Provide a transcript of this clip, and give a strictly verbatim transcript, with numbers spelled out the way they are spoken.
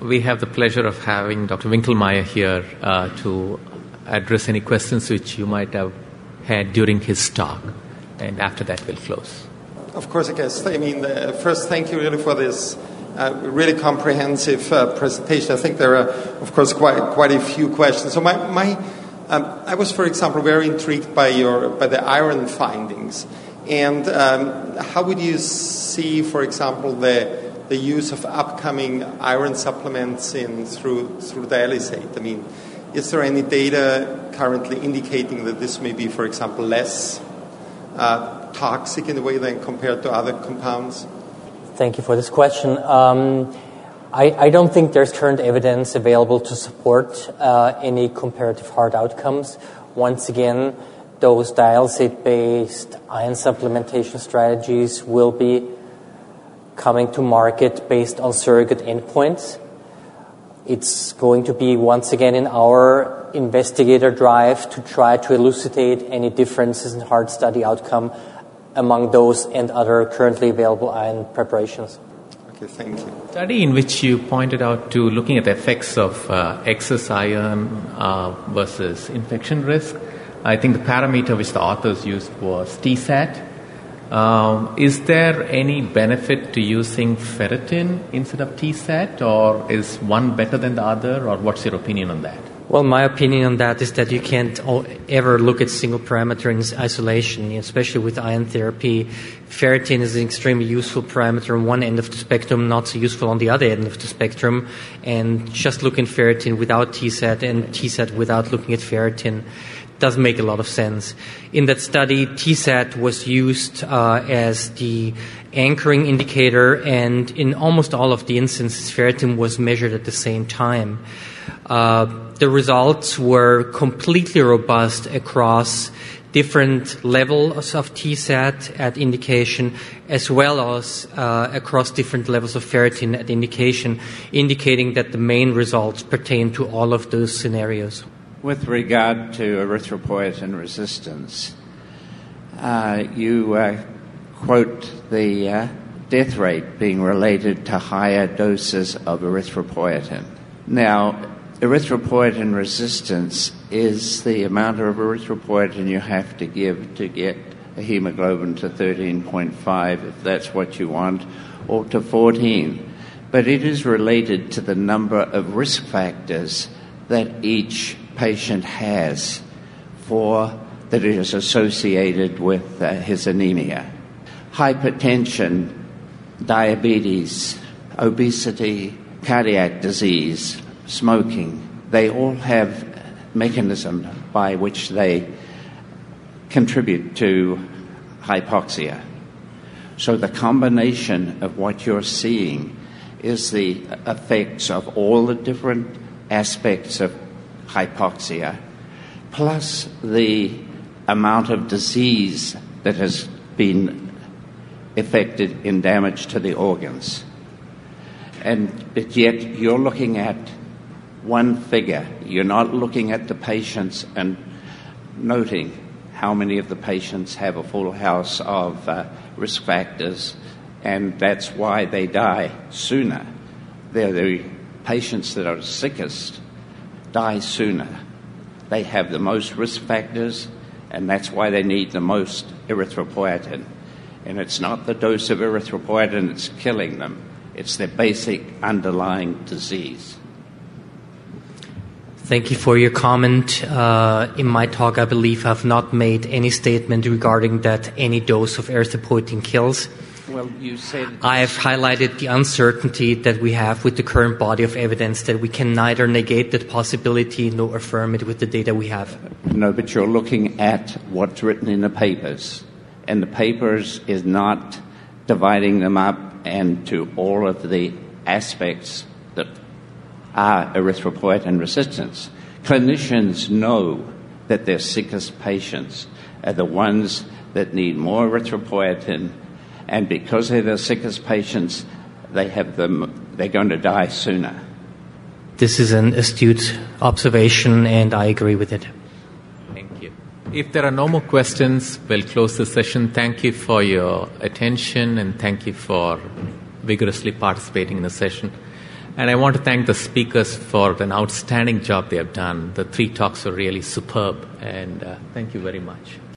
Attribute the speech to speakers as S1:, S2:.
S1: we have the pleasure of having Doctor Winkelmeyer here uh, to address any questions which you might have had during his talk. And after that, we'll close.
S2: Of course, I guess. I mean, uh, first, thank you really for this uh, really comprehensive uh, presentation. I think there are, of course, quite quite a few questions. So my, my um, I was, for example, very intrigued by your by the iron findings. And um, how would you see, for example, the the use of upcoming iron supplements in through through dialysate? I mean, is there any data currently indicating that this may be, for example, less uh, toxic in a way than compared to other compounds?
S3: Thank you for this question. Um, I, I don't think there's current evidence available to support uh, any comparative hard outcomes. Once again, those dialysate-based iron supplementation strategies will be coming to market based on surrogate endpoints. It's going to be, once again, in our investigator drive to try to elucidate any differences in hard study outcome among those and other currently available iron preparations.
S2: Okay, thank you.
S1: Study in which you pointed out to looking at the effects of uh, excess iron uh, versus infection risk. I think the parameter which the authors used was T SAT. Um, is there any benefit to using ferritin instead of T SAT, or is one better than the other, or what's your opinion on that?
S3: Well, my opinion on that is that you can't ever look at single parameter in isolation, especially with iron therapy. Ferritin is an extremely useful parameter on one end of the spectrum, not so useful on the other end of the spectrum. And just looking at ferritin without T SAT and T SAT without looking at ferritin doesn't make a lot of sense. In that study, T SAT was used uh, as the anchoring indicator, and in almost all of the instances, ferritin was measured at the same time. Uh, the results were completely robust across different levels of T SAT at indication, as well as uh, across different levels of ferritin at indication, indicating that the main results pertain to all of those scenarios.
S4: With regard to erythropoietin resistance, uh, you uh, quote the uh, death rate being related to higher doses of erythropoietin. Now, erythropoietin resistance is the amount of erythropoietin you have to give to get a hemoglobin to thirteen point five, if that's what you want, or to fourteen. But it is related to the number of risk factors that each patient has for that is associated with uh, his anemia. Hypertension, diabetes, obesity, cardiac disease, smoking, they all have mechanisms by which they contribute to hypoxia. So the combination of what you're seeing is the effects of all the different aspects of hypoxia, plus the amount of disease that has been affected in damage to the organs. And but yet you're looking at one figure. You're not looking at the patients and noting how many of the patients have a full house of uh, risk factors, and that's why they die sooner. They're the patients that are sickest die sooner. They have the most risk factors, and that's why they need the most erythropoietin. And it's not the dose of erythropoietin that's killing them. It's their basic underlying disease.
S3: Thank you for your comment. Uh, in my talk, I believe I've not made any statement regarding that any dose of erythropoietin kills.
S4: Well, you said...
S3: I have highlighted the uncertainty that we have with the current body of evidence, that we can neither negate that possibility nor affirm it with the data we have.
S4: No, but you're looking at what's written in the papers. And the papers is not dividing them up into all of the aspects that are erythropoietin resistance. Clinicians know that their sickest patients are the ones that need more erythropoietin, and because they're the sickest patients, they have them, they're going to die sooner.
S3: This is an astute observation, and I agree with it.
S1: Thank you. If there are no more questions, we'll close the session. Thank you for your attention, and thank you for vigorously participating in the session. And I want to thank the speakers for an outstanding job they have done. The three talks were really superb, and uh, thank you very much.